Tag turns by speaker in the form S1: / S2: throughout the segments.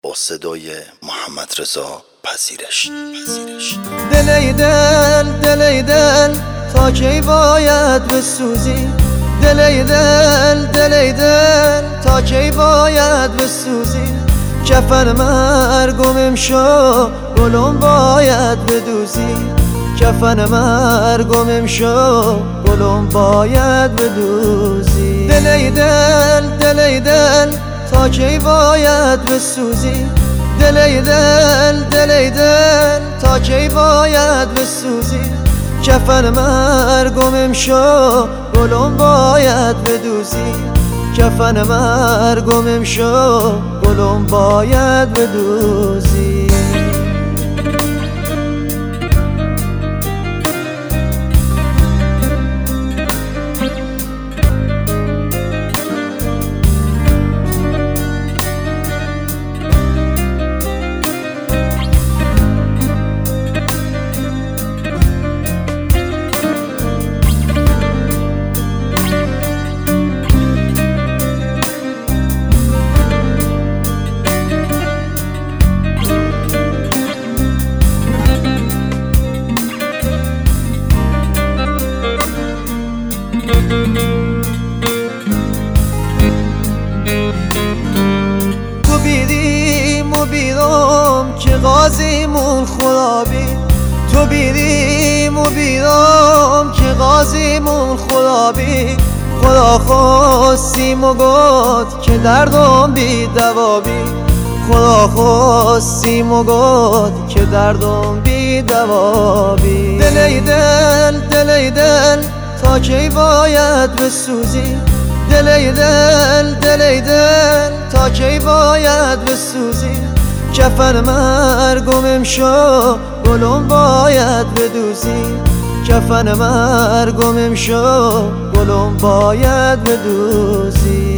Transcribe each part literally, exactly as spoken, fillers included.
S1: با صدای محمد رضا پذیرش. پذیرش.
S2: دل ای دل دل ای دل تا کی باید بسوزی؟ دل ای دل دل ای دل تا کی باید بسوزی؟ کفن مرگم امشو گلم باید بدوزی، کفن مرگم امشو گلم باید بدوزی. دل ای دل دل ای دل تا کی باید بسوزی؟ دل ای دل دل ای دل تا کی باید بسوزی؟ کفن مرگم امشو گلم باید بدوزی، کفن مرگم امشو گلم باید بدوزی. تو بیدیم و بیدم که غازیمون خدا بید، تو بیدیم و بیدم که غازیمون خدا بید. خدا خواستیم و گفت که دردم بی دوا بید، خدا خواستیم و گفت که دردم بی دوا بید. دل ای دل دل ای دل تا کی باید بسوزی؟ دل ای دل دل ای دل تا کی باید بسوزی؟ کفن مرگم امشو گلم باید بدوزی، کفن مرگم امشو گلم باید بدوزی.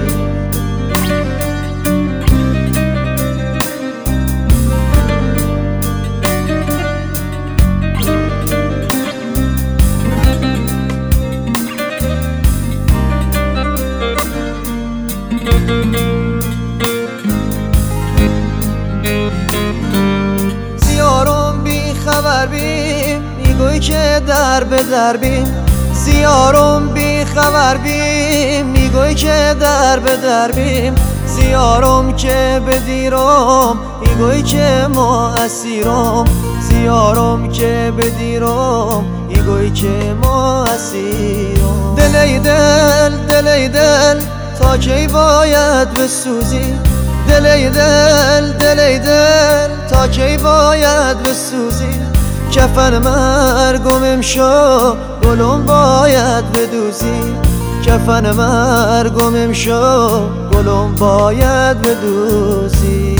S2: زیارم بی خبر بیم میگوی که در به در بیم، زیارم بی خبر بیم میگوی که در به در بیم. زیارم که بدیرم میگوی که ما اسیرم، زیارم که بدیرم میگوی که ما اسیرم. دل ای دل دل ای دل تا کی باید بسوزی؟ دل ای دل دل ای دل تا کی باید بسوزی؟ کفن مرگم امشو گلم باید بدوزی، کفن مرگم امشو گلم باید بدوزی.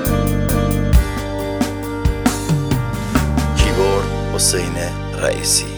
S1: حسین رئیسی.